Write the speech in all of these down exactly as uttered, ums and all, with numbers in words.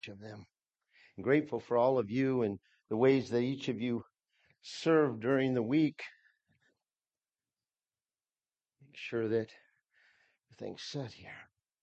Of them. I'm grateful for all of you and the ways that each of you served during the week. Make sure that everything's set here.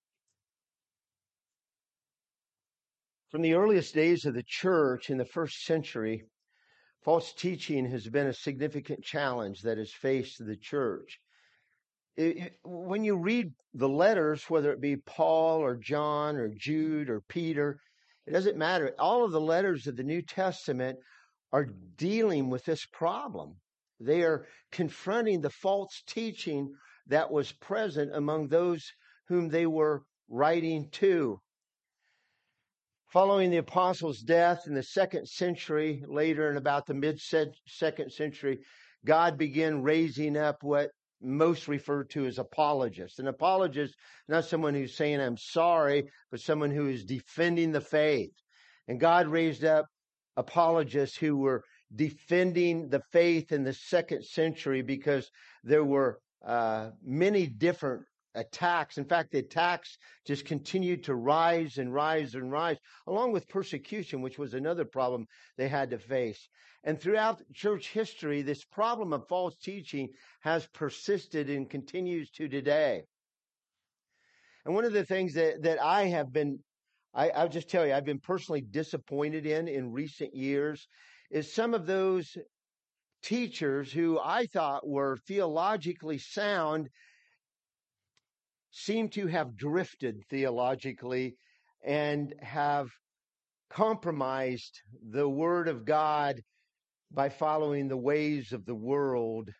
From the earliest days of the church in the first century, false teaching has been a significant challenge that has faced the church. It, it, when you read the letters, whether it be Paul or John or Jude or Peter, it doesn't matter. All of the letters of the New Testament are dealing with this problem. They are confronting the false teaching that was present among those whom they were writing to. Following the apostles' death in the second century, later in about the mid-second century, God began raising up what most refer to as apologists. An apologist, not someone who's saying, I'm sorry, but someone who is defending the faith. And God raised up apologists who were defending the faith in the second century because there were uh, many different attacks. In fact, the attacks just continued to rise and rise and rise, along with persecution, which was another problem they had to face. And throughout church history, this problem of false teaching has persisted and continues to today. And one of the things that, that I have been, I, I'll just tell you, I've been personally disappointed in in recent years is some of those teachers who I thought were theologically sound seem to have drifted theologically and have compromised the Word of God by following the ways of the world.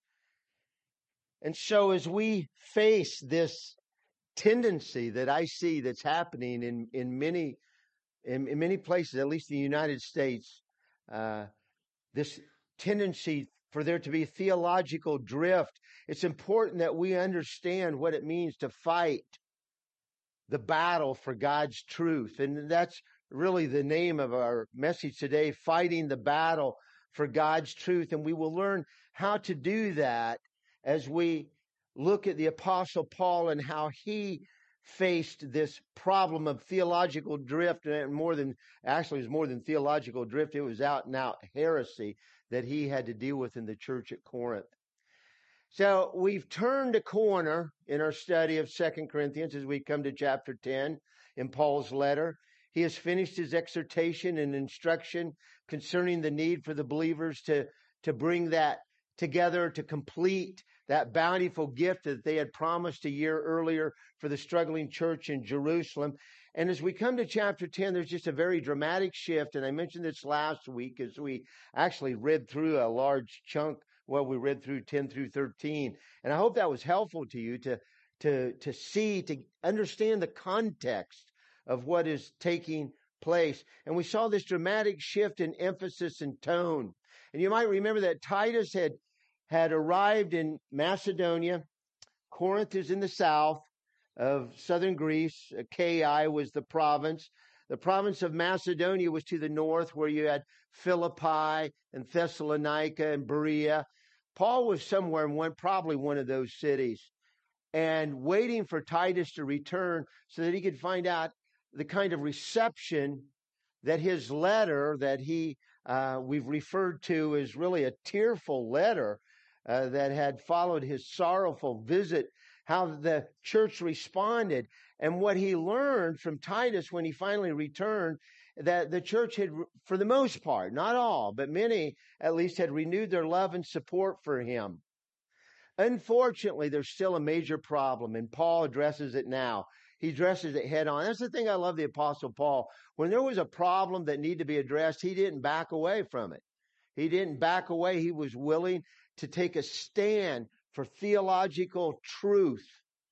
And so as we face this tendency that I see that's happening in, in many in, in many places, at least in the United States, uh, this tendency for there to be theological drift, it's important that we understand what it means to fight the battle for God's truth. And that's really the name of our message today, fighting the battle for God's truth. And we will learn how to do that as we look at the Apostle Paul and how he faced this problem of theological drift, and more than, actually it was more than theological drift, it was out and out heresy that he had to deal with in the church at Corinth. So we've turned a corner in our study of Second Corinthians as we come to chapter ten in Paul's letter. He has finished his exhortation and instruction concerning the need for the believers to, to bring that together, to complete that bountiful gift that they had promised a year earlier for the struggling church in Jerusalem. And as we come to chapter ten, there's just a very dramatic shift. And I mentioned this last week as we actually read through a large chunk. Well, we read through ten through thirteen. And I hope that was helpful to you to, to, to see, to understand the context of what is taking place. And we saw this dramatic shift in emphasis and tone. And you might remember that Titus had, had arrived in Macedonia. Corinth is in the south of southern Greece. Achaia was the province. The province of Macedonia was to the north, where you had Philippi and Thessalonica and Berea. Paul was somewhere in one, probably one of those cities, and waiting for Titus to return so that he could find out the kind of reception that his letter that he uh, we've referred to as really a tearful letter uh, that had followed his sorrowful visit, how the church responded. And what he learned from Titus when he finally returned, that the church had, for the most part, not all, but many at least, had renewed their love and support for him. Unfortunately, there's still a major problem, and Paul addresses it now. He addresses it head on. That's the thing I love the Apostle Paul. When there was a problem that needed to be addressed, he didn't back away from it. He didn't back away. He was willing to take a stand for theological truth.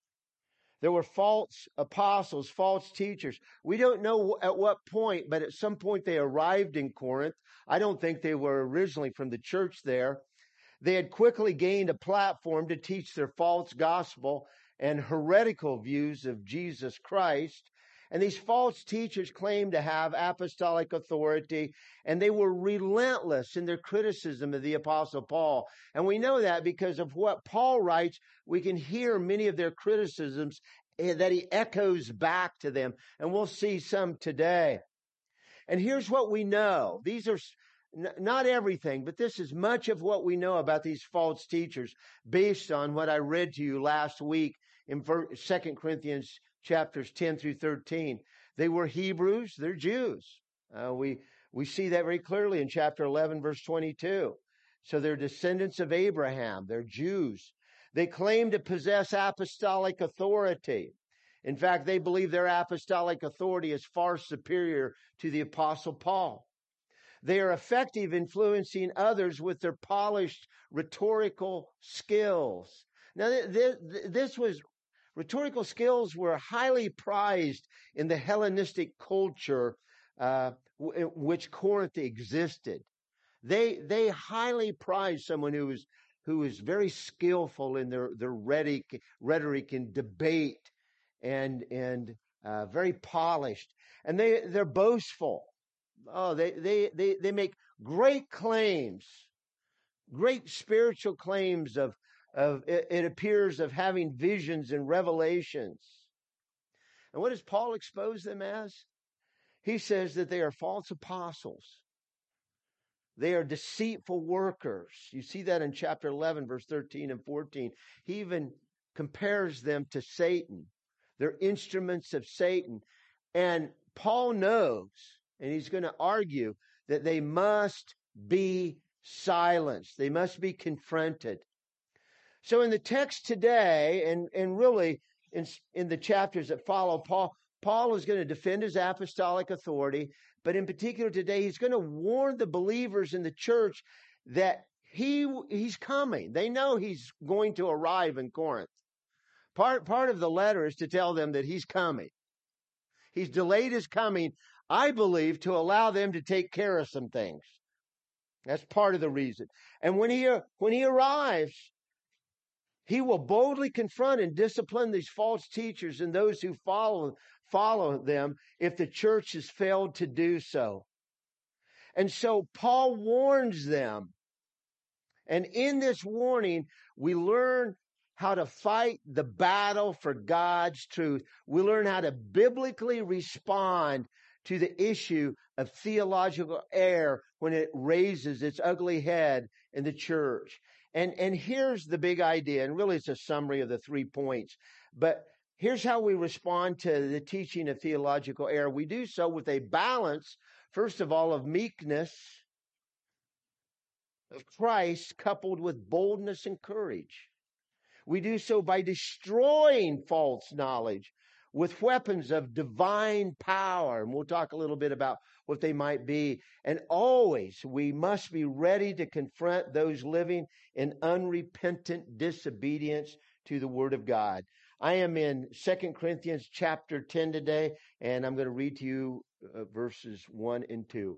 There were false apostles, false teachers. We don't know at what point, but at some point they arrived in Corinth. I don't think they were originally from the church there. They had quickly gained a platform to teach their false gospel and heretical views of Jesus Christ. And these false teachers claimed to have apostolic authority, and they were relentless in their criticism of the Apostle Paul. And we know that because of what Paul writes, we can hear many of their criticisms that he echoes back to them. And we'll see some today. And here's what we know. These are n- not everything, but this is much of what we know about these false teachers based on what I read to you last week in Second Corinthians chapters ten through thirteen. They were Hebrews, they're Jews. Uh, we, we see that very clearly in chapter eleven, verse twenty-two. So they're descendants of Abraham, they're Jews. They claim to possess apostolic authority. In fact, they believe their apostolic authority is far superior to the Apostle Paul. They are effective influencing others with their polished rhetorical skills. Now, th- th- this was rhetorical skills were highly prized in the Hellenistic culture uh, w- which Corinth existed. They they highly prized someone who was who was very skillful in their their rhetoric, rhetoric and debate, and and uh, very polished, and they they're boastful. Oh, they they they they make great claims, great spiritual claims of of it, it appears of having visions and revelations. And what does Paul expose them as? He says that they are false apostles. They are deceitful workers. You see that in chapter eleven, verse thirteen and fourteen. He even compares them to Satan. They're instruments of Satan. And Paul knows, and he's going to argue, that they must be silenced. They must be confronted. So in the text today, and, and really in, in the chapters that follow, Paul, Paul is going to defend his apostolic authority, but in particular today, he's going to warn the believers in the church that he he's coming. They know he's going to arrive in Corinth. Part, part of the letter is to tell them that he's coming. He's delayed his coming, I believe, to allow them to take care of some things. That's part of the reason. And when he when he arrives, he will boldly confront and discipline these false teachers and those who follow follow them if the church has failed to do so. And so Paul warns them. And in this warning, we learn how to fight the battle for God's truth. We learn how to biblically respond to the issue of theological error when it raises its ugly head in the church. And, and here's the big idea, and really it's a summary of the three points. But here's how we respond to the teaching of theological error. We do so with a balance, first of all, of meekness of Christ coupled with boldness and courage. We do so by destroying false knowledge with weapons of divine power. And we'll talk a little bit about what they might be. And always we must be ready to confront those living in unrepentant disobedience to the Word of God. I am in Second Corinthians chapter ten today, and I'm going to read to you uh, verses one and two.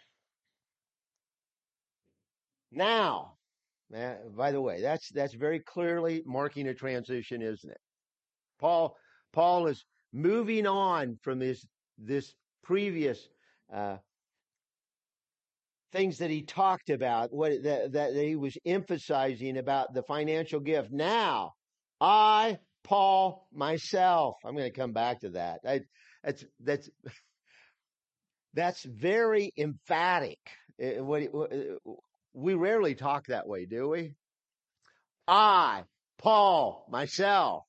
Now, uh, by the way, that's that's very clearly marking a transition, isn't it? Paul Paul is moving on from this this previous uh, things that he talked about, what that, that he was emphasizing about the financial gift. Now, I, Paul, myself, I'm going to come back to that. I, that's that's that's very emphatic. Uh, What, what, we rarely talk that way, do we? I, Paul, myself,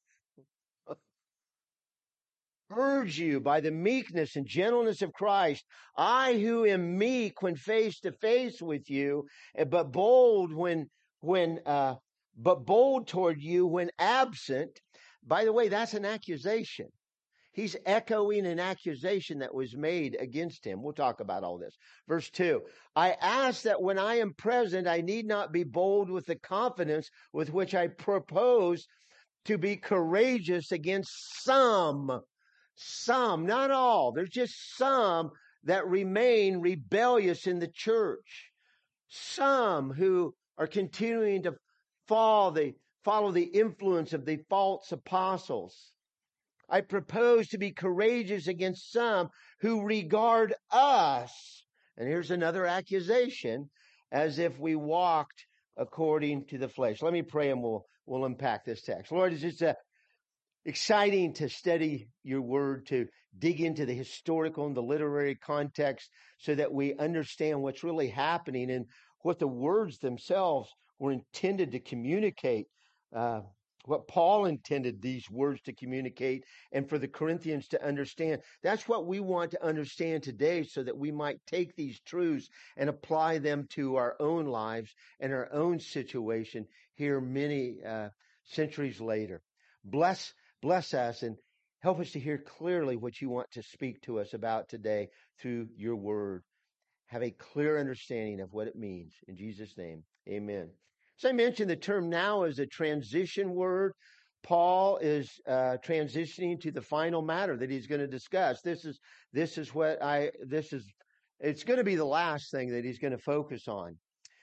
urge you by the meekness and gentleness of Christ, I who am meek when face to face with you, but bold when when uh, but bold toward you when absent. By the way, that's an accusation. He's echoing an accusation that was made against him. We'll talk about all this. Verse two, I ask that when I am present, I need not be bold with the confidence with which I propose to be courageous against some, some, not all. There's just some that remain rebellious in the church. Some who are continuing to follow the, follow the influence of the false apostles. I propose to be courageous against some who regard us, and here's another accusation, as if we walked according to the flesh. Let me pray and we'll, we'll unpack this text. Lord, it's just a, exciting to study your word, to dig into the historical and the literary context so that we understand what's really happening and what the words themselves were intended to communicate, uh, what Paul intended these words to communicate, and for the Corinthians to understand. That's what we want to understand today so that we might take these truths and apply them to our own lives and our own situation here many uh, centuries later. Bless Bless us and help us to hear clearly what you want to speak to us about today through your word. Have a clear understanding of what it means. In Jesus' name, amen. As I mentioned, the term now is a transition word. Paul is uh, transitioning to the final matter that he's going to discuss. This is this is what I this is it's going to be the last thing that he's going to focus on.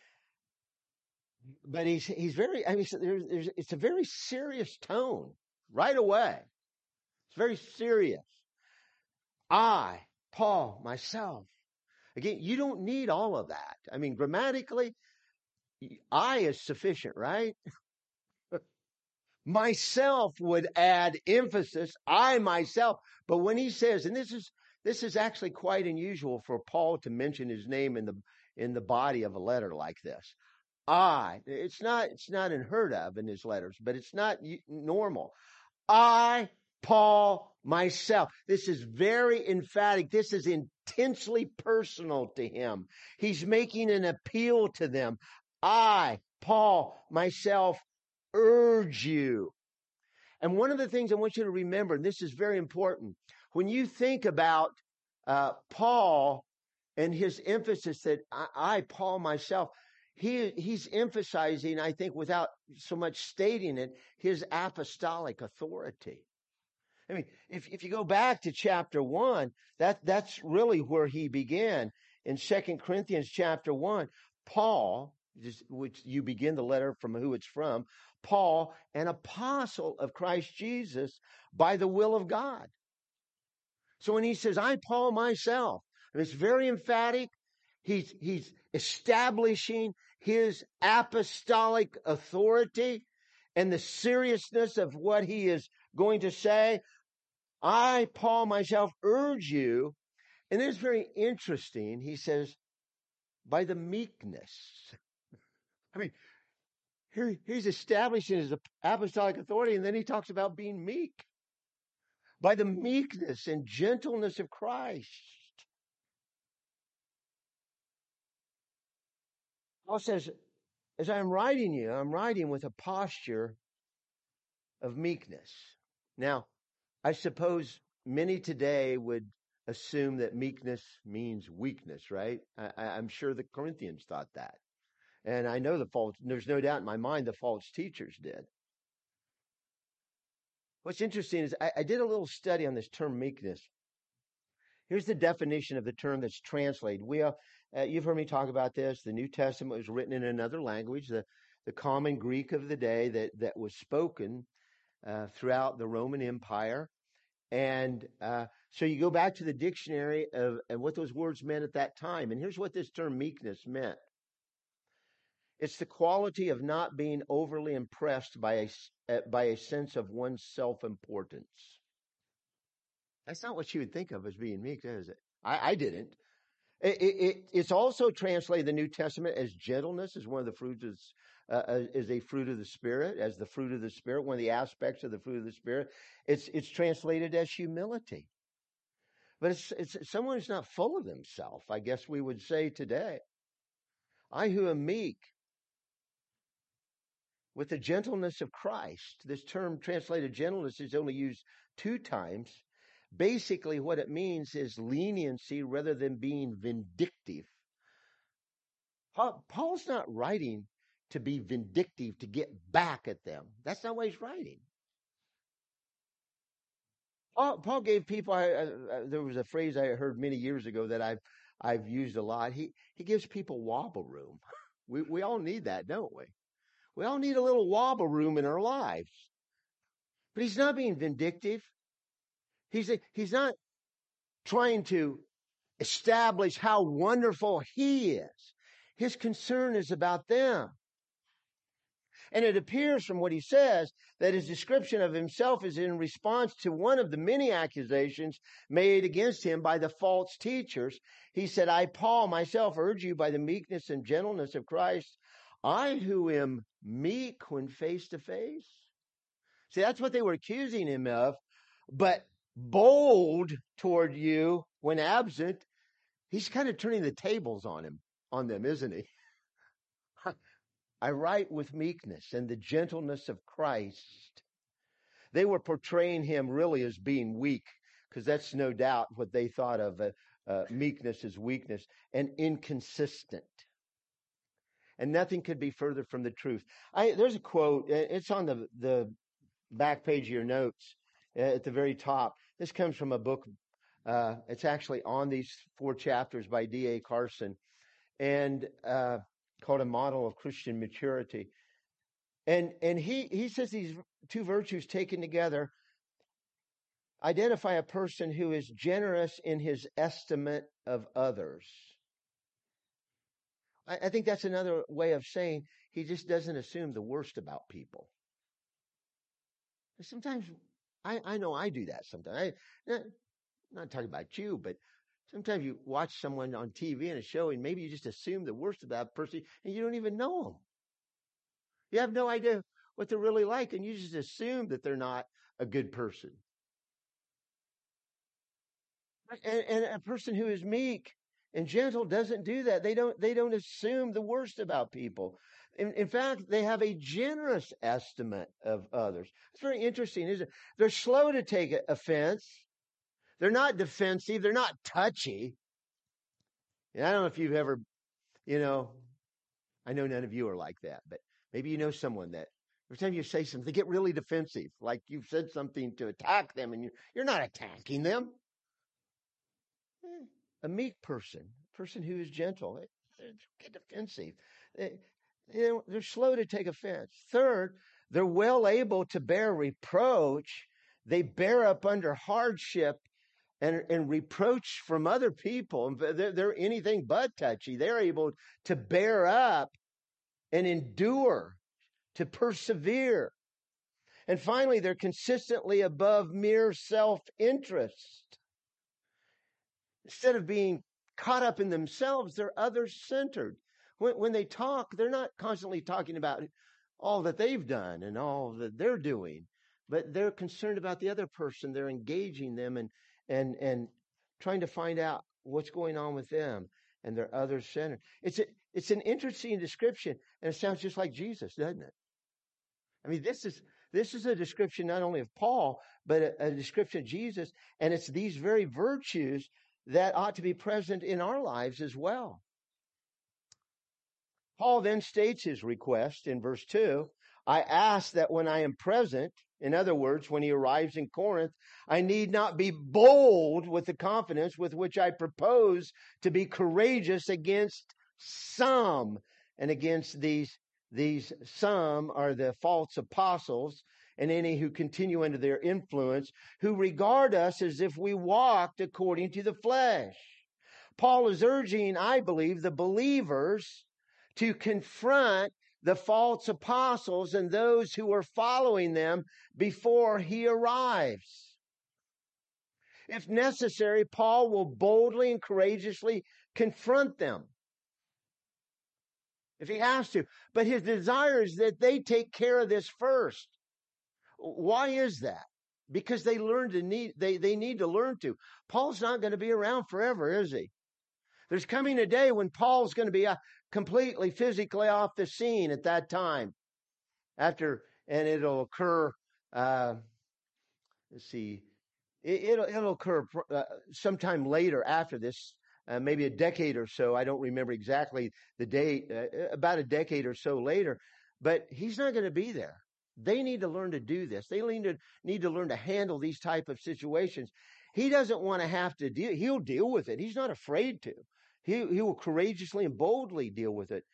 But he's he's very I mean there's, there's, it's a very serious tone right away. It's very serious. I, Paul, myself. Again, you don't need all of that. I mean, grammatically, I is sufficient, right? Myself would add emphasis. I myself. But when he says, and this is this is actually quite unusual for Paul to mention his name in the in the body of a letter like this. I. It's not it's not unheard of in his letters, but it's not normal. I, Paul, myself. This is very emphatic. This is intensely personal to him. He's making an appeal to them. I, Paul, myself, urge you. And one of the things I want you to remember, and this is very important, when you think about uh, Paul and his emphasis that I, I, Paul, myself, he he's emphasizing, I think, without so much stating it, his apostolic authority. I mean, if if you go back to chapter one, that that's really where he began. In Second Corinthians chapter one, Paul, which you begin the letter from who it's from, Paul, an apostle of Christ Jesus by the will of God. So when he says, I, Paul, myself, it's very emphatic. He's, he's establishing his apostolic authority and the seriousness of what he is going to say. I, Paul, myself, urge you. And it's very interesting. He says, by the meekness. I mean, here he's establishing his apostolic authority, and then he talks about being meek. By the meekness and gentleness of Christ. Paul says, as I'm writing you, I'm writing with a posture of meekness. Now, I suppose many today would assume that meekness means weakness, right? I, I'm sure the Corinthians thought that. And I know the false, there's no doubt in my mind the false teachers did. What's interesting is I, I did a little study on this term meekness. Here's the definition of the term that's translated. We have, uh, you've heard me talk about this. The New Testament was written in another language, the, the common Greek of the day that, that was spoken uh, throughout the Roman Empire. And uh, so you go back to the dictionary of, of what those words meant at that time. And here's what this term meekness meant. It's the quality of not being overly impressed by a, by a sense of one's self-importance. That's not what you would think of as being meek, is it? I, I didn't. It, it, it's also translated in the New Testament as gentleness, as one of the fruits of, uh, is a fruit of the Spirit, as the fruit of the Spirit, one of the aspects of the fruit of the Spirit. It's it's translated as humility. But it's, it's someone who's not full of himself, I guess we would say today. I who am meek, with the gentleness of Christ. This term translated gentleness is only used two times. Basically, what it means is leniency rather than being vindictive. Paul, Paul's not writing to be vindictive, to get back at them. That's not what he's writing. Paul, Paul gave people, I, I, there was a phrase I heard many years ago that I've I've used a lot. He he gives people wobble room. We we all need that, don't we? We all need a little wobble room in our lives. But he's not being vindictive. He's he's not trying to establish how wonderful he is. His concern is about them. And it appears from what he says that his description of himself is in response to one of the many accusations made against him by the false teachers. He said, I, Paul, myself urge you by the meekness and gentleness of Christ, I who am meek when face to face. See, that's what they were accusing him of, but bold toward you when absent. He's kind of turning the tables on him, on them, isn't he? I write with meekness and the gentleness of Christ. They were portraying him really as being weak, because that's no doubt what they thought of uh, uh, meekness as weakness, and inconsistent. And nothing could be further from the truth. I, there's a quote, it's on the, the back page of your notes uh, at the very top. This comes from a book. Uh, it's actually on these four chapters by D A Carson, and uh, called A Model of Christian Maturity. And and he, he says these two virtues taken together identify a person who is generous in his estimate of others. I, I think that's another way of saying he just doesn't assume the worst about people. Sometimes, I, I know I do that sometimes. I, I'm not talking about you, but sometimes you watch someone on T V in a show and maybe you just assume the worst about that person and you don't even know them. You have no idea what they're really like, and you just assume that they're not a good person. And, and a person who is meek and gentle doesn't do that. They don't, they don't assume the worst about people. In, in fact, they have a generous estimate of others. It's very interesting, isn't it? They're slow to take offense. They're not defensive. They're not touchy. And I don't know if you've ever, you know, I know none of you are like that, but maybe you know someone that every time you say something, they get really defensive, like you've said something to attack them, and you're, you're not attacking them. A meek person, a person who is gentle, they, they get defensive. They, they, they're slow to take offense. Third, they're well able to bear reproach. They bear up under hardship and, and reproach from other people. They're, they're anything but touchy. They're able to bear up and endure, to persevere. And finally, they're consistently above mere self-interest. Instead of being caught up in themselves, they're others-centered. When, when they talk, they're not constantly talking about all that they've done and all that they're doing, but they're concerned about the other person. They're engaging them and and and trying to find out what's going on with them, and they're others-centered. It's a, it's an interesting description, and it sounds just like Jesus, doesn't it? I mean, this is this is a description not only of Paul, but a, a description of Jesus, and it's these very virtues that ought to be present in our lives as well. Paul then states his request in verse two. I ask that when I am present, in other words, when he arrives in Corinth, I need not be bold with the confidence with which I propose to be courageous against some. And against these, these some are the false apostles and any who continue under their influence, who regard us as if we walked according to the flesh. Paul is urging, I believe, the believers to confront the false apostles and those who are following them before he arrives. If necessary, Paul will boldly and courageously confront them if he has to. But his desire is that they take care of this first. Why is that? Because they learn to need, they, they need to learn to. Paul's not going to be around forever, is he? There's coming a day when Paul's going to be uh, completely physically off the scene at that time. After, and it'll occur, uh, let's see, it, it'll, it'll occur uh, sometime later after this, uh, maybe a decade or so. I don't remember exactly the date, uh, about a decade or so later, but he's not going to be there. They need to learn to do this. They need to, need to learn to handle these type of situations. He doesn't want to have to deal. He'll deal with it. He's not afraid to. He, he will courageously and boldly deal with it.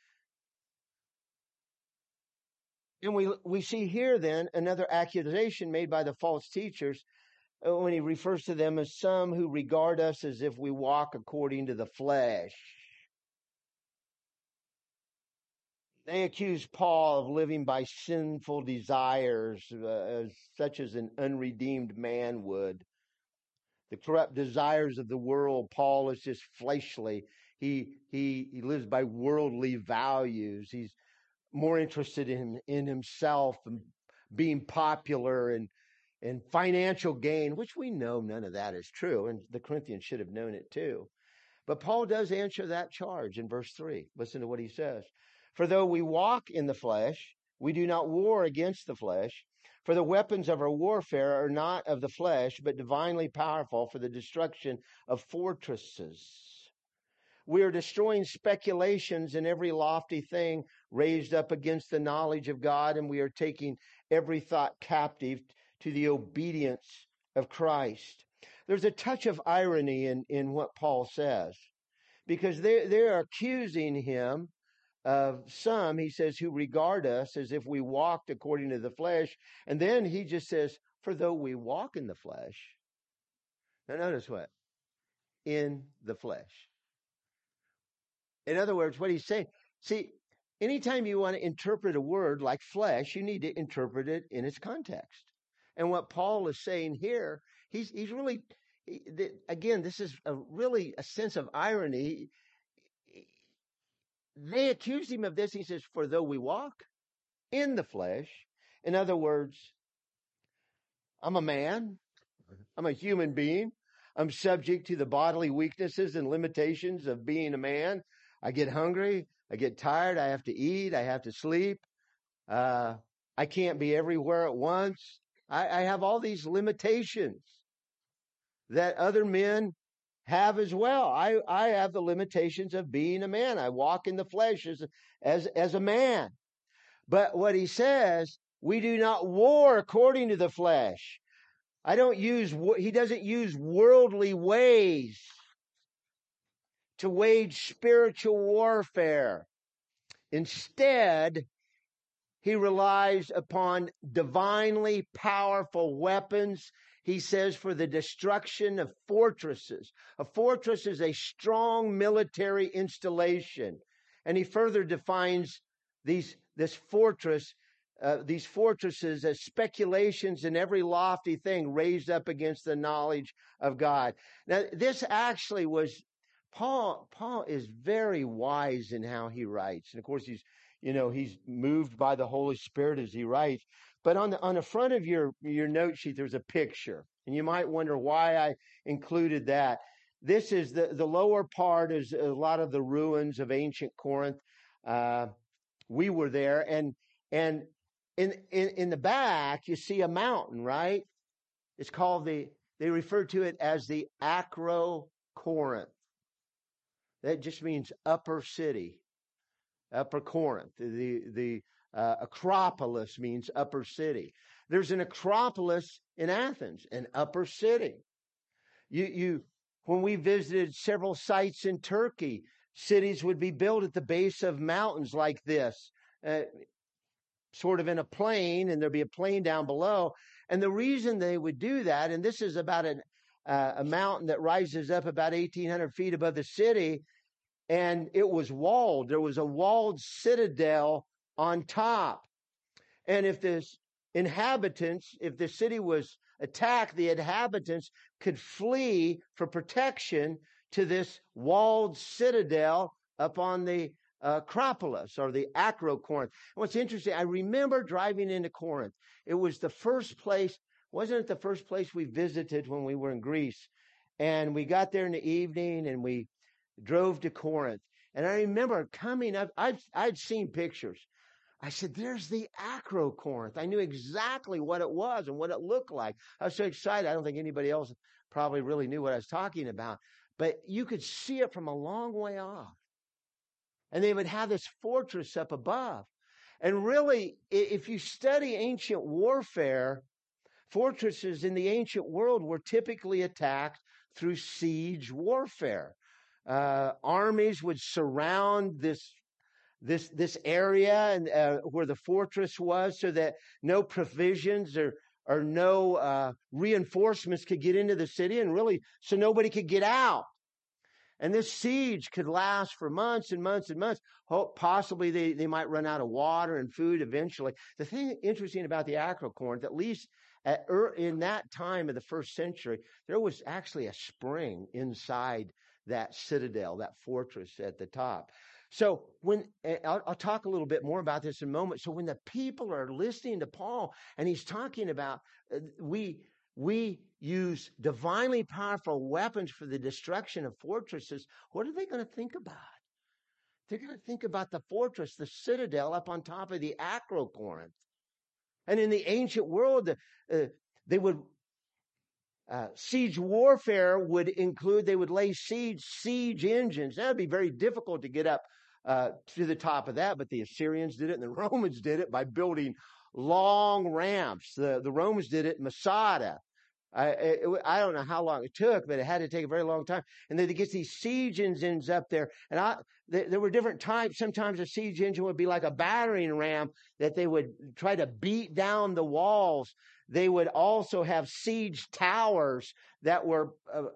And we, we see here then another accusation made by the false teachers uh, when he refers to them as some who regard us as if we walk according to the flesh. They accuse Paul of living by sinful desires, uh, such as an unredeemed man would. The corrupt desires of the world. Paul is just fleshly. He he he lives by worldly values. He's more interested in in himself and being popular and and financial gain, which we know none of that is true, and the Corinthians should have known it too. But Paul does answer that charge in verse three. Listen to what he says. For though we walk in the flesh, we do not war against the flesh. For the weapons of our warfare are not of the flesh, but divinely powerful for the destruction of fortresses. We are destroying speculations and every lofty thing raised up against the knowledge of God, and we are taking every thought captive to the obedience of Christ. There's a touch of irony in, in what Paul says, because they, they're accusing him of some, he says, who regard us as if we walked according to the flesh. And then he just says, for though we walk in the flesh. Now notice what? In the flesh. In other words, what he's saying, see, anytime you want to interpret a word like flesh, you need to interpret it in its context. And what Paul is saying here, he's he's really, again, this is a really a sense of irony. They accused him of this. He says, for though we walk in the flesh, in other words, I'm a man, I'm a human being, I'm subject to the bodily weaknesses and limitations of being a man. I get hungry, I get tired, I have to eat, I have to sleep. Uh, I can't be everywhere at once. I, I have all these limitations that other men have as well. I, I have the limitations of being a man. I walk in the flesh as, as, as a man. But what he says, we do not war according to the flesh. I don't use, he doesn't use worldly ways to wage spiritual warfare. Instead, he relies upon divinely powerful weapons. He says for the destruction of fortresses. A fortress is a strong military installation. And he further defines these, this fortress, uh, these fortresses as speculations and every lofty thing raised up against the knowledge of God. Now, this actually was, Paul, Paul is very wise in how he writes. And of course, he's, you know, he's moved by the Holy Spirit as he writes. But on the, on the front of your, your note sheet, there's a picture. And you might wonder why I included that. This is the, the lower part is a lot of the ruins of ancient Corinth. Uh, we were there. And, and in, in, in the back, you see a mountain, right? It's called the, they refer to it as the Acrocorinth. That just means upper city. Upper Corinth. The the uh, Acropolis means upper city. There's an Acropolis in Athens, an upper city. You you when we visited several sites in Turkey, cities would be built at the base of mountains like this, uh, sort of in a plain, and there'd be a plain down below. And the reason they would do that, and this is about an, uh, a mountain that rises up about eighteen hundred feet above the city. And it was walled. There was a walled citadel on top. And if the inhabitants, if the city was attacked, the inhabitants could flee for protection to this walled citadel up on the uh, Acropolis or the Acrocorinth. And what's interesting, I remember driving into Corinth. It was the first place, wasn't it the first place we visited when we were in Greece? And we got there in the evening and we drove to Corinth. And I remember coming up, I'd, I'd seen pictures. I said, there's the Acrocorinth. I knew exactly what it was and what it looked like. I was so excited. I don't think anybody else probably really knew what I was talking about. But you could see it from a long way off. And they would have this fortress up above. And really, if you study ancient warfare, fortresses in the ancient world were typically attacked through siege warfare. Uh, armies would surround this this this area and uh, where the fortress was, so that no provisions or or no uh, reinforcements could get into the city, and really so nobody could get out. And this siege could last for months and months and months. Possibly they, they might run out of water and food eventually. The thing interesting about the Acrocorinth, at least at, in that time of the first century, there was actually a spring inside that citadel, that fortress at the top. So when I'll, I'll talk a little bit more about this in a moment. So when the people are listening to Paul and he's talking about uh, we we use divinely powerful weapons for the destruction of fortresses, what are they going to think about? They're going to think about the fortress, the citadel up on top of the Acrocorinth. And in the ancient world, uh, they would uh, siege warfare would include, they would lay siege, siege engines. That would be very difficult to get up uh, to the top of that, but the Assyrians did it and the Romans did it by building long ramps. The, the Romans did it in Masada. I, it, I don't know how long it took, but it had to take a very long time. And then to get these siege engines up there, and I, th- there were different types. Sometimes a siege engine would be like a battering ram that they would try to beat down the walls. They would also have siege towers that were uh,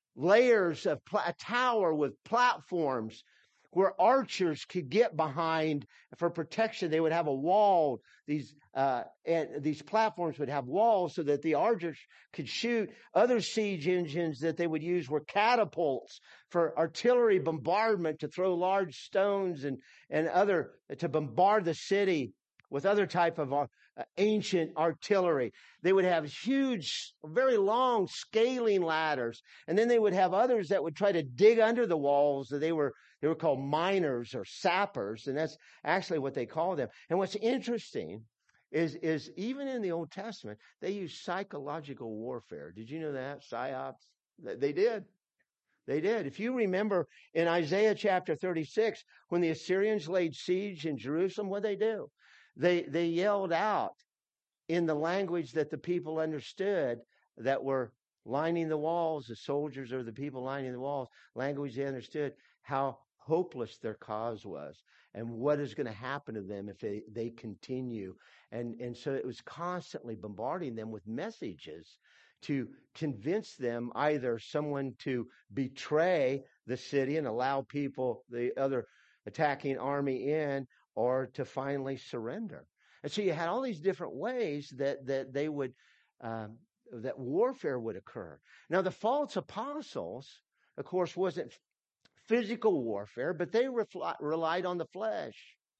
layers of pl- a tower with platforms where archers could get behind for protection. They would have a wall. These uh, and these platforms would have walls so that the archers could shoot. Other siege engines that they would use were catapults for artillery bombardment, to throw large stones and and other to bombard the city with other type of uh, ancient artillery. They would have huge, very long scaling ladders, and then they would have others that would try to dig under the walls. They were they were called miners or sappers, and that's actually what they call them. And what's interesting is is even in the Old Testament, they use psychological warfare. Did you know that? Psyops? They did. They did. If you remember in Isaiah chapter thirty-six, when the Assyrians laid siege in Jerusalem, what did they do? They they yelled out in the language that the people understood, that were lining the walls, the soldiers or the people lining the walls, language they understood, how hopeless their cause was and what is going to happen to them if they, they continue. And, and so it was constantly bombarding them with messages to convince them, either someone to betray the city and allow people, the other attacking army in, or to finally surrender. And so you had all these different ways that that they would um, that warfare would occur. Now the false apostles, of course, wasn't physical warfare, but they refl- relied on the flesh.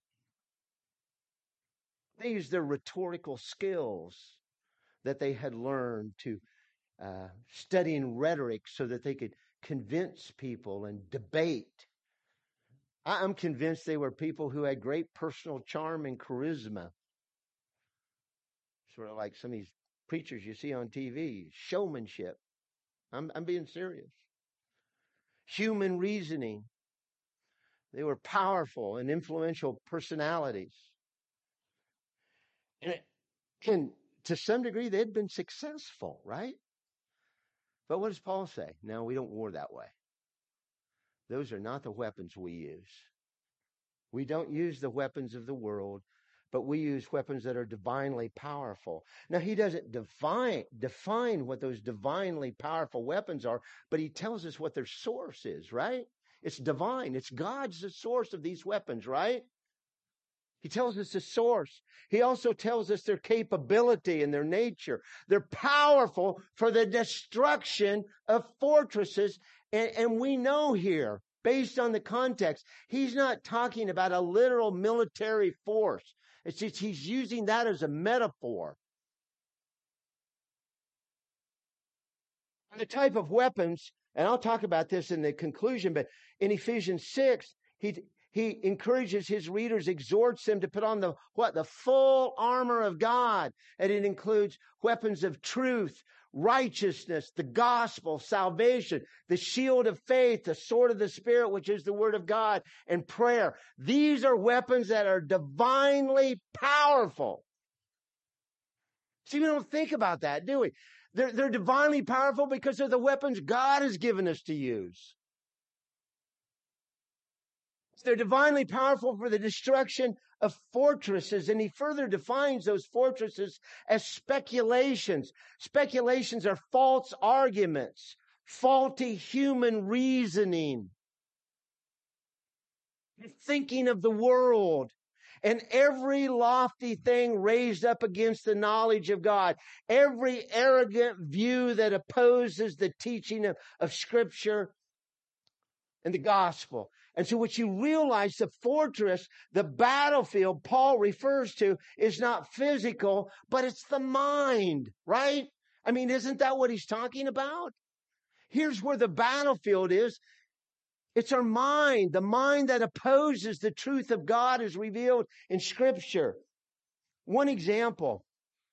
They used their rhetorical skills that they had learned to uh, studying rhetoric so that they could convince people and debate. I'm convinced they were people who had great personal charm and charisma. Sort of like some of these preachers you see on T V, showmanship. I'm, I'm being serious. Human reasoning. They were powerful and influential personalities. And, it, and to some degree, they'd been successful, right? But what does Paul say? No, we don't war that way. Those are not the weapons we use. We don't use the weapons of the world, but we use weapons that are divinely powerful. Now, he doesn't define, define what those divinely powerful weapons are, but he tells us what their source is, right? It's divine. It's God's the source of these weapons, right? He tells us the source. He also tells us their capability and their nature. They're powerful for the destruction of fortresses. And, and we know here, based on the context, he's not talking about a literal military force. It's just he's using that as a metaphor. And the type of weapons, and I'll talk about this in the conclusion, but in Ephesians six, he he encourages his readers, exhorts them to put on the what? The full armor of God. And it includes weapons of truth, righteousness, the gospel, salvation, the shield of faith, the sword of the Spirit, which is the word of God, and prayer. These are weapons that are divinely powerful. See, we don't think about that, do we? They're, they're divinely powerful because they're the weapons God has given us to use. They're divinely powerful for the destruction of fortresses. And he further defines those fortresses as speculations. Speculations are false arguments, faulty human reasoning, thinking of the world, and every lofty thing raised up against the knowledge of God, every arrogant view that opposes the teaching of, of Scripture and the gospel. And so what you realize, the fortress, the battlefield Paul refers to is not physical, but it's the mind, right? I mean, isn't that what he's talking about? Here's where the battlefield is. It's our mind, the mind that opposes the truth of God as revealed in Scripture. One example,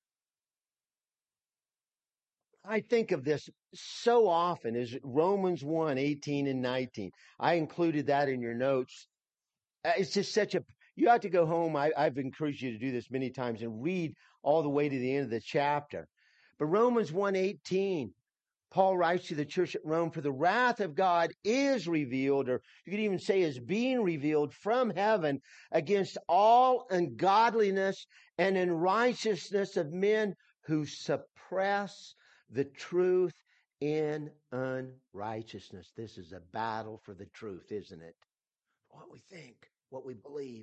I think of this so often, is Romans one, eighteen and nineteen. I included that in your notes. It's just such a, you have to go home. I, I've encouraged you to do this many times and read all the way to the end of the chapter. But Romans one eighteen, Paul writes to the church at Rome, for the wrath of God is revealed, or you could even say is being revealed from heaven against all ungodliness and unrighteousness of men who suppress the truth in unrighteousness. This is a battle for the truth, isn't it? What we think, what we believe.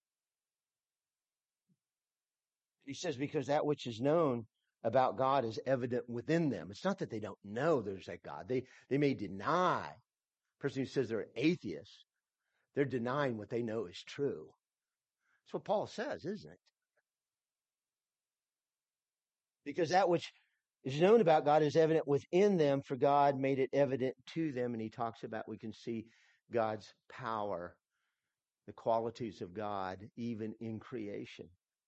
He says, because that which is known about God is evident within them. It's not that they don't know there's a God. They, they may deny. A person who says they're atheists, they're denying what they know is true. That's what Paul says, isn't it? Because that which is known about God is evident within them, for God made it evident to them. And he talks about, we can see God's power, the qualities of God, even in creation.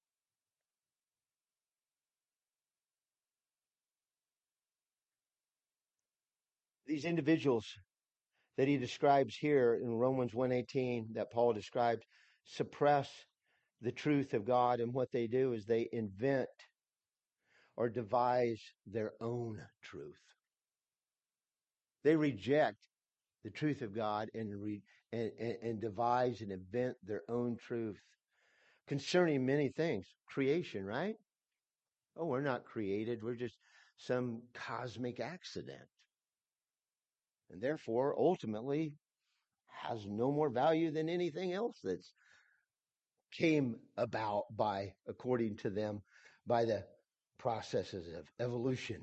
These individuals that he describes here in Romans one eighteen, that Paul described, suppress the truth of God. And what they do is they invent or devise their own truth. They reject the truth of God and, re, and, and, and devise and invent their own truth concerning many things. Creation, right? Oh, we're not created. We're just some cosmic accident. And therefore, ultimately, has no more value than anything else that's came about by, according to them, by the processes of evolution.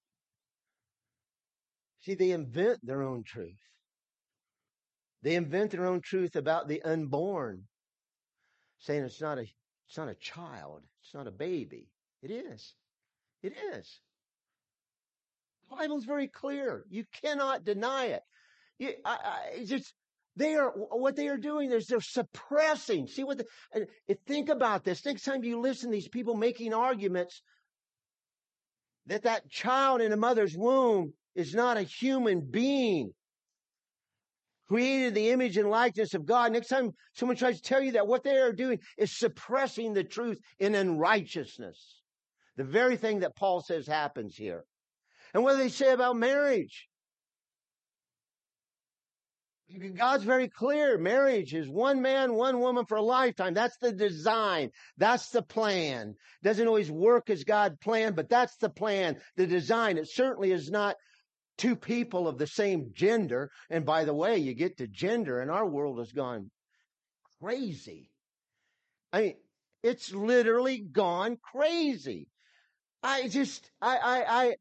See, they invent their own truth. They invent their own truth about the unborn, saying it's not a, it's not a child, it's not a baby. It is. It is. The Bible's very clear. You cannot deny it. You, I, I, just they are what they are doing is they're suppressing. See what? The, think about this. Next time you listen to these people making arguments that that child in a mother's womb is not a human being, created the image and likeness of God. Next time someone tries to tell you that, what they are doing is suppressing the truth in unrighteousness. The very thing that Paul says happens here. And what do they say about marriage? God's very clear. Marriage is one man, one woman for a lifetime. That's the design. That's the plan. Doesn't always work as God planned, but that's the plan, the design. It certainly is not two people of the same gender. And by the way, you get to gender and our world has gone crazy. I mean, it's literally gone crazy. I just, I, I, I,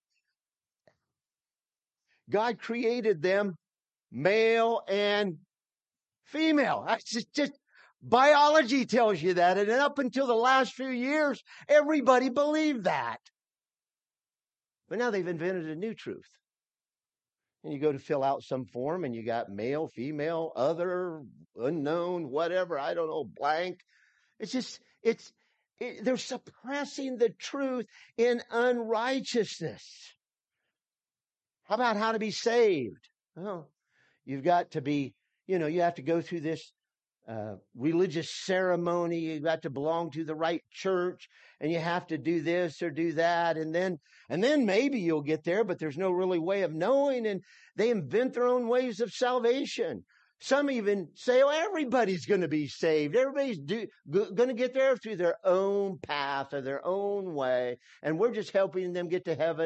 God created them male and female. That's just, just biology tells you that. And up until the last few years, everybody believed that. But now they've invented a new truth. And you go to fill out some form and you got male, female, other, unknown, whatever, I don't know, blank. It's just, it's, it, they're suppressing the truth in unrighteousness. How about how to be saved? Well, you've got to be, you know, you have to go through this uh, religious ceremony. You've got to belong to the right church, and you have to do this or do that, and then, and then maybe you'll get there. But there's no really way of knowing, and they invent their own ways of salvation. Some even say, "Oh, everybody's going to be saved. Everybody's do, go, going to get there through their own path or their own way, and we're just helping them get to heaven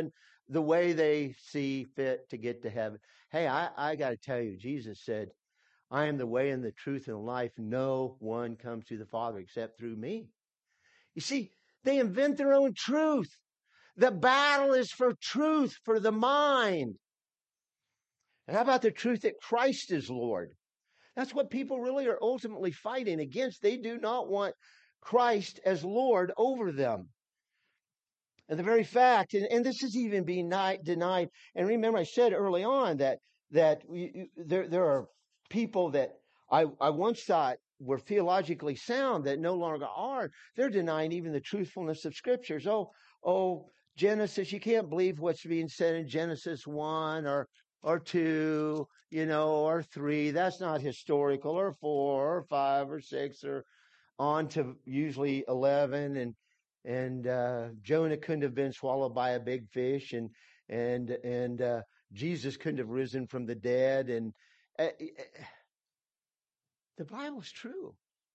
the way they see fit to get to heaven. Hey, I, I got to tell you, Jesus said, I am the way and the truth and the life. No one comes to the Father except through me. You see, they invent their own truth. The battle is for truth, for the mind. And how about the truth that Christ is Lord? That's what people really are ultimately fighting against. They do not want Christ as Lord over them. And the very fact, and, and this is even being ni- denied. And remember, I said early on that that we, there there are people that I, I once thought were theologically sound that no longer are. They're denying even the truthfulness of scriptures. Oh, oh, Genesis, you can't believe what's being said in Genesis one or or two, you know, or three. That's not historical, or four, or five, or six, or on to usually eleven, and and uh, Jonah couldn't have been swallowed by a big fish, and and and uh, Jesus couldn't have risen from the dead, and uh, the Bible's true,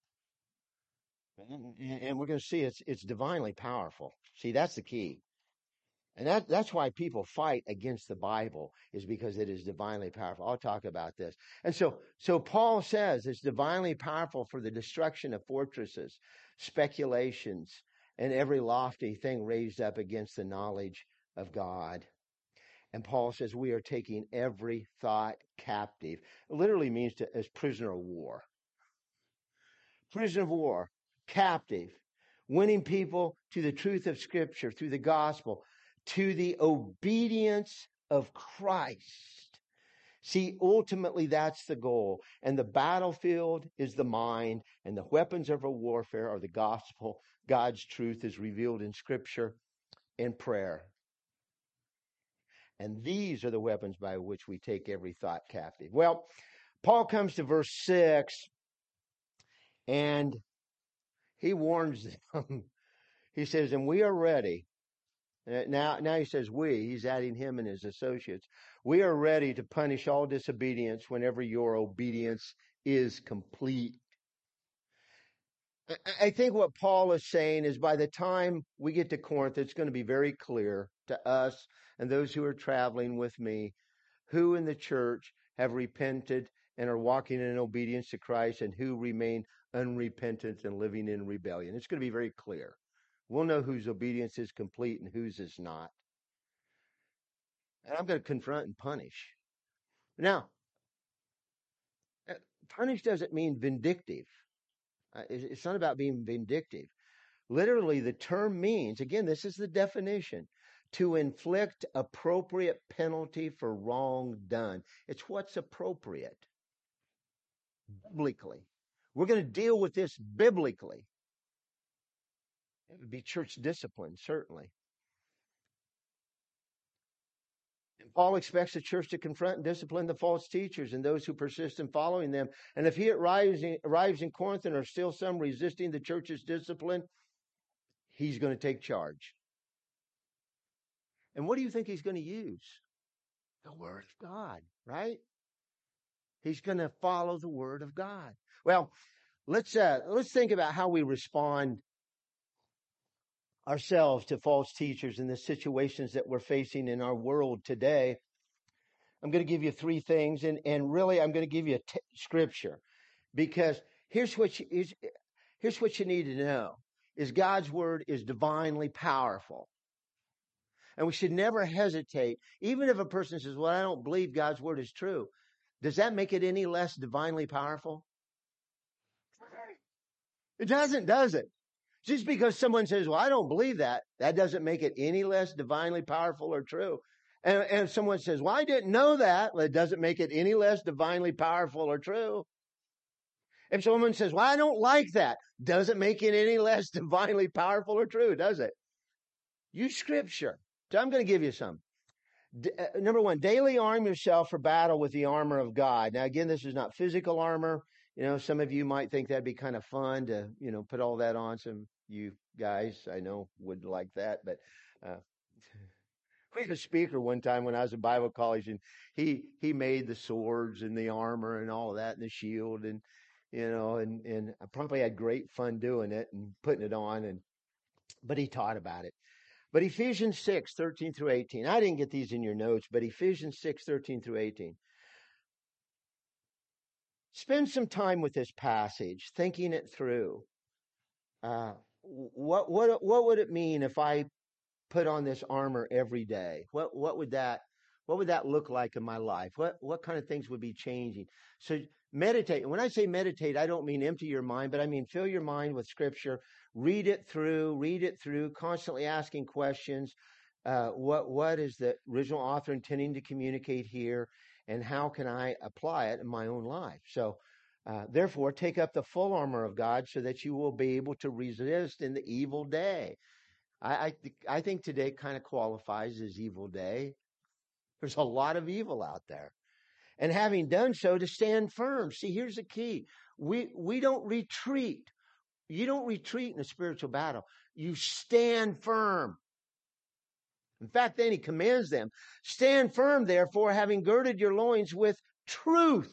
and, and we're going to see it's it's divinely powerful. See, that's the key. And that, that's why people fight against the Bible, is because it is divinely powerful. I'll talk about this. And so, so Paul says it's divinely powerful for the destruction of fortresses, speculations, and every lofty thing raised up against the knowledge of God. And Paul says we are taking every thought captive. It literally means to, as prisoner of war. Prisoner of war, captive, winning people to the truth of Scripture through the gospel, to the obedience of Christ. See, ultimately, that's the goal. And the battlefield is the mind, and the weapons of our warfare are the gospel. God's truth is revealed in Scripture and prayer. And these are the weapons by which we take every thought captive. Well, Paul comes to verse six, and he warns them. He says, and we are ready. Uh, Now, now he says we, he's adding him and his associates. We are ready to punish all disobedience whenever your obedience is complete. I- I think what Paul is saying is by the time we get to Corinth, it's going to be very clear to us and those who are traveling with me who in the church have repented and are walking in obedience to Christ and who remain unrepentant and living in rebellion. It's going to be very clear. We'll know whose obedience is complete and whose is not. And I'm going to confront and punish. Now, uh, punish doesn't mean vindictive. Uh, it's it's not about being vindictive. Literally, the term means, again, this is the definition, to inflict appropriate penalty for wrong done. It's what's appropriate biblically. We're going to deal with this biblically. It would be church discipline, certainly. And Paul expects the church to confront and discipline the false teachers and those who persist in following them. And if he arrives in, arrives in Corinth and are still some resisting the church's discipline, he's going to take charge. And what do you think he's going to use? The Word of God, right? He's going to follow the Word of God. Well, let's uh, let's think about how we respond ourselves to false teachers in the situations that we're facing in our world today. I'm going to give you three things, and, and really I'm going to give you a t- scripture, because here's what you, here's, here's what you need to know is God's word is divinely powerful. And we should never hesitate, even if a person says, well, I don't believe God's word is true. Does that make it any less divinely powerful? It doesn't, does it? Just because someone says, well, I don't believe that, that doesn't make it any less divinely powerful or true. And, and if someone says, well, I didn't know that, well, it doesn't make it any less divinely powerful or true. If someone says, well, I don't like that, doesn't make it any less divinely powerful or true, does it? Use scripture. So I'm going to give you some. D- uh, number one, daily arm yourself for battle with the armor of God. Now, again, this is not physical armor. You know, some of you might think that'd be kind of fun to, you know, put all that on. Some you guys I know would like that, but uh, we had a speaker one time when I was in Bible college, and he he made the swords and the armor and all of that and the shield, and you know, and and I probably had great fun doing it and putting it on, and but he taught about it. But Ephesians six, thirteen through eighteen. I didn't get these in your notes, but Ephesians six, thirteen through eighteen. Spend some time with this passage, thinking it through. Uh, what what what would it mean if I put on this armor every day? What what would that what would that look like in my life? What what kind of things would be changing? So meditate. And when I say meditate, I don't mean empty your mind, but I mean fill your mind with Scripture. Read it through. Read it through. Constantly asking questions. Uh, what what is the original author intending to communicate here, and how can I apply it in my own life? So. Uh, therefore, take up the full armor of God so that you will be able to resist in the evil day. I I, th- I think today kind of qualifies as evil day. There's a lot of evil out there, and having done so, to stand firm. See, here's the key: we we don't retreat. You don't retreat in a spiritual battle. You stand firm. In fact, then he commands them: stand firm, therefore, having girded your loins with truth,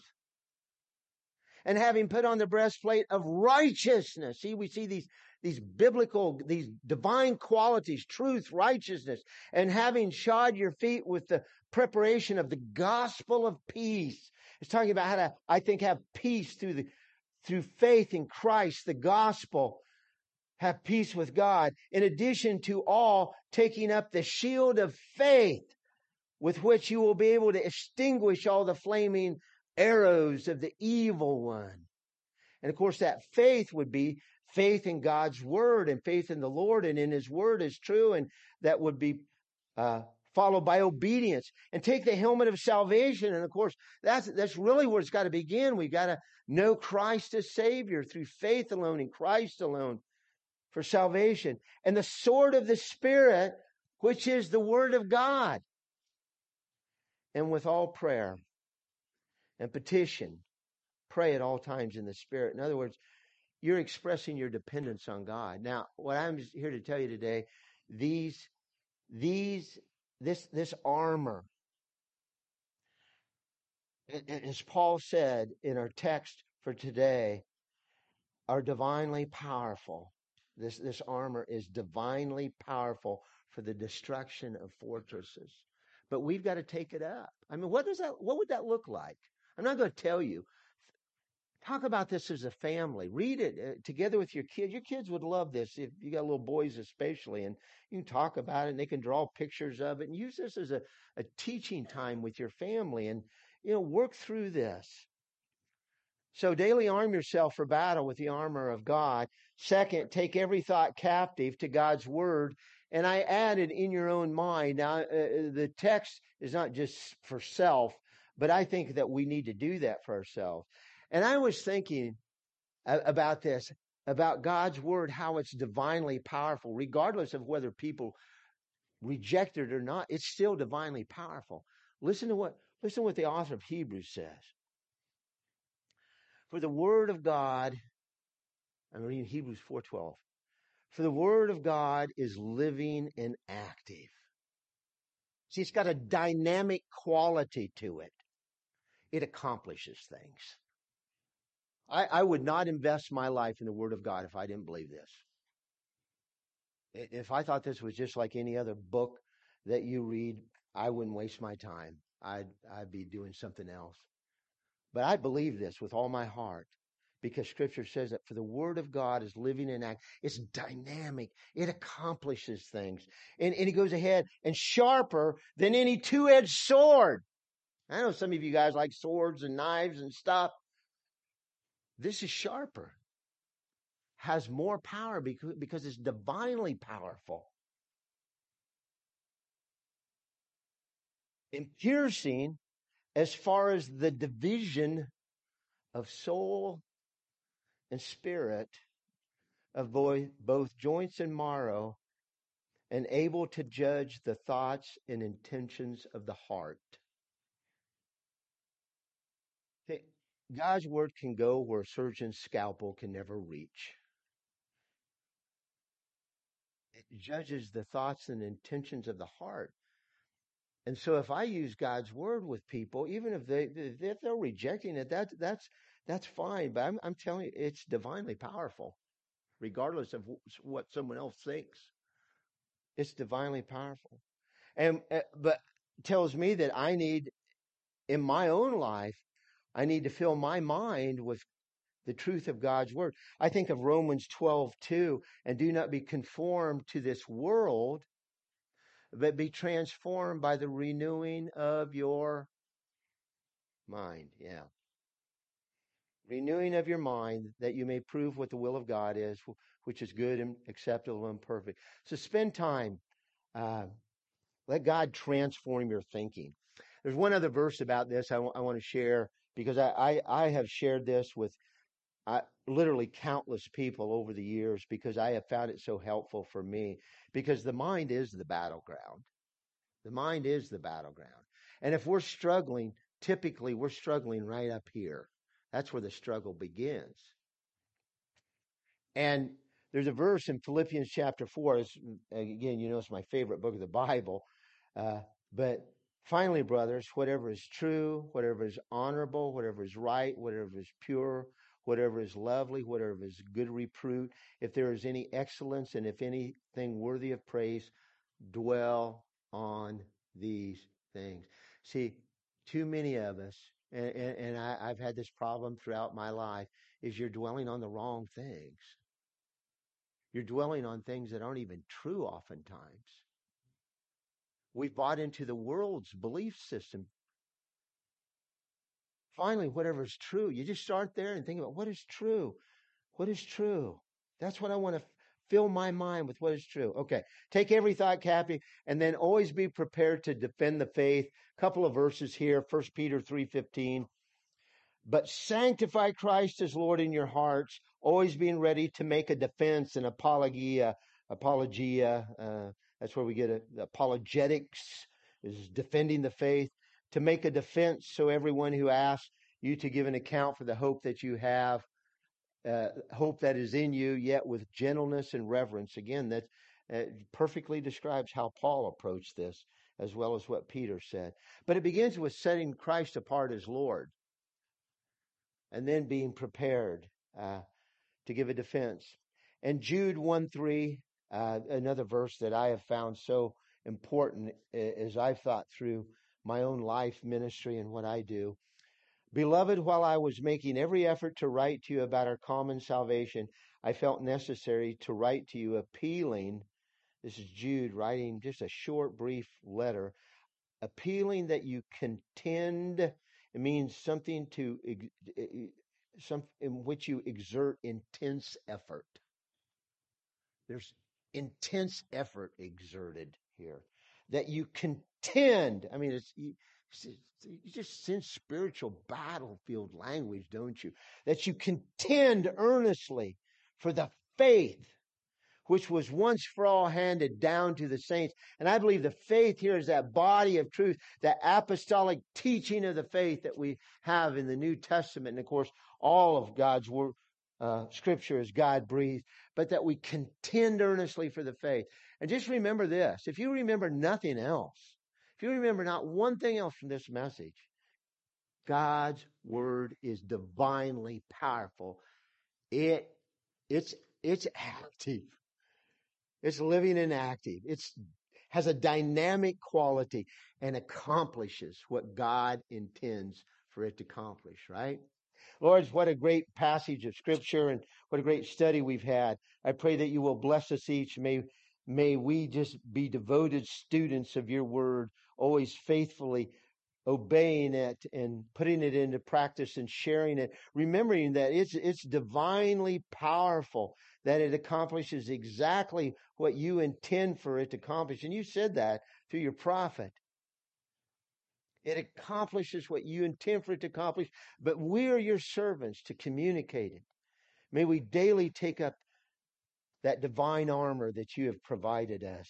and having put on the breastplate of righteousness. See, we see these, these biblical, these divine qualities, truth, righteousness, and having shod your feet with the preparation of the gospel of peace. It's talking about how to, I think, have peace through the, through faith in Christ, the gospel, have peace with God. In addition to all, taking up the shield of faith, with which you will be able to extinguish all the flaming arrows of the evil one. And of course, that faith would be faith in God's word and faith in the Lord and in his word is true. And that would be uh, followed by obedience. And take the helmet of salvation. And of course, that's, that's really where it's got to begin. We've got to know Christ as Savior through faith alone in Christ alone for salvation. And the sword of the Spirit, which is the word of God. And with all prayer and petition, pray at all times in the Spirit. In other words, you're expressing your dependence on God. Now, what I'm here to tell you today, these, these, this, this armor, as Paul said in our text for today, are divinely powerful. This, this armor is divinely powerful for the destruction of fortresses. But we've got to take it up. I mean, what does that, what would that look like? I'm not going to tell you. Talk about this as a family. Read it uh, together with your kids. Your kids would love this if you got little boys especially. And you can talk about it and they can draw pictures of it and use this as a, a teaching time with your family and, you know, work through this. So daily arm yourself for battle with the armor of God. Second, take every thought captive to God's word. And I added in your own mind. Now, uh, the text is not just for self, but I think that we need to do that for ourselves. And I was thinking about this, about God's word, how it's divinely powerful, regardless of whether people reject it or not. It's still divinely powerful. Listen to what, listen to what the author of Hebrews says. For the word of God, I'm reading Hebrews four twelve. For the word of God is living and active. See, it's got a dynamic quality to it. It accomplishes things. I, I would not invest my life in the Word of God if I didn't believe this. If I thought this was just like any other book that you read, I wouldn't waste my time. I'd, I'd be doing something else. But I believe this with all my heart because Scripture says that for the Word of God is living and active. It's dynamic. It accomplishes things. And, and he goes ahead and sharper than any two-edged sword. I know some of you guys like swords and knives and stuff. This is sharper. Has more power because, because it's divinely powerful. And piercing as far as the division of soul and spirit, of both, both joints and marrow, and able to judge the thoughts and intentions of the heart. Okay, God's word can go where a surgeon's scalpel can never reach. It judges the thoughts and intentions of the heart. And so if I use God's word with people, even if they if they're rejecting it, that that's that's fine. But I'm I'm telling you, it's divinely powerful, regardless of what someone else thinks. It's divinely powerful. And, uh, but tells me that I need, in my own life, I need to fill my mind with the truth of God's word. I think of Romans twelve two, and do not be conformed to this world, but be transformed by the renewing of your mind. Yeah. Renewing of your mind, that you may prove what the will of God is, which is good and acceptable and perfect. So spend time. Uh, let God transform your thinking. There's one other verse about this I, w- I want to share, because I, I, I have shared this with I, literally countless people over the years, because I have found it so helpful for me, because the mind is the battleground. The mind is the battleground. And if we're struggling, typically we're struggling right up here. That's where the struggle begins. And there's a verse in Philippians chapter four. It's, again, you know, it's my favorite book of the Bible. Uh, but finally, brothers, whatever is true, whatever is honorable, whatever is right, whatever is pure, whatever is lovely, whatever is good repute, if there is any excellence and if anything worthy of praise, dwell on these things. See, too many of us, and, and, and I, I've had this problem throughout my life, is you're dwelling on the wrong things. You're dwelling on things that aren't even true oftentimes. We've bought into the world's belief system. Finally, whatever is true, you just start there and think about what is true. What is true? That's what I want to f- fill my mind with, what is true. Okay, take every thought captive, and then always be prepared to defend the faith. A couple of verses here, First Peter three fifteen. But sanctify Christ as Lord in your hearts, always being ready to make a defense and apologia. Apologia, uh, that's where we get a, apologetics, is defending the faith. To make a defense, so everyone who asks you to give an account for the hope that you have, uh, hope that is in you, yet with gentleness and reverence. Again, that uh, perfectly describes how Paul approached this, as well as what Peter said. But it begins with setting Christ apart as Lord, and then being prepared uh, to give a defense. And Jude one three, uh, another verse that I have found so important as I've thought through my own life ministry and what I do. Beloved, while I was making every effort to write to you about our common salvation, I felt necessary to write to you appealing. This is Jude writing just a short, brief letter, appealing that you contend. It means something to some in which you exert intense effort. There's intense effort exerted here. That you contend. I mean, it's you, you just sense spiritual battlefield language, don't you? That you contend earnestly for the faith which was once for all handed down to the saints. And I believe the faith here is that body of truth, that apostolic teaching of the faith that we have in the New Testament. And of course, all of God's word, uh, scripture is God breathed, but that we contend earnestly for the faith. And just remember this, if you remember nothing else, if you remember not one thing else from this message, God's word is divinely powerful. It, it's, it's active. It's living and active. It's has a dynamic quality and accomplishes what God intends for it to accomplish, right? Lord, what a great passage of scripture and what a great study we've had. I pray that you will bless us each. May, may we just be devoted students of your word, always faithfully obeying it and putting it into practice and sharing it, remembering that it's it's divinely powerful, that it accomplishes exactly what you intend for it to accomplish. And you said that through your prophet. It accomplishes what you intend for it to accomplish, but we are your servants to communicate it. May we daily take up that divine armor that you have provided us.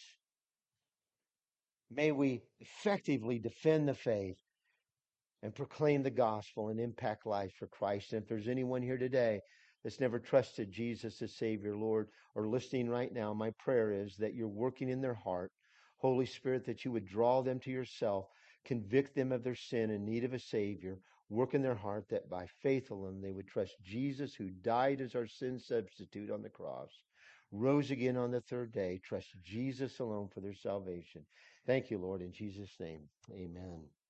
May we effectively defend the faith and proclaim the gospel and impact lives for Christ. And if there's anyone here today that's never trusted Jesus as Savior, Lord, or listening right now, my prayer is that you're working in their heart. Holy Spirit, that you would draw them to yourself, convict them of their sin and need of a Savior, work in their heart that by faith alone they would trust Jesus, who died as our sin substitute on the cross, rose again on the third day, trust Jesus alone for their salvation. Thank you, Lord, in Jesus' name. Amen.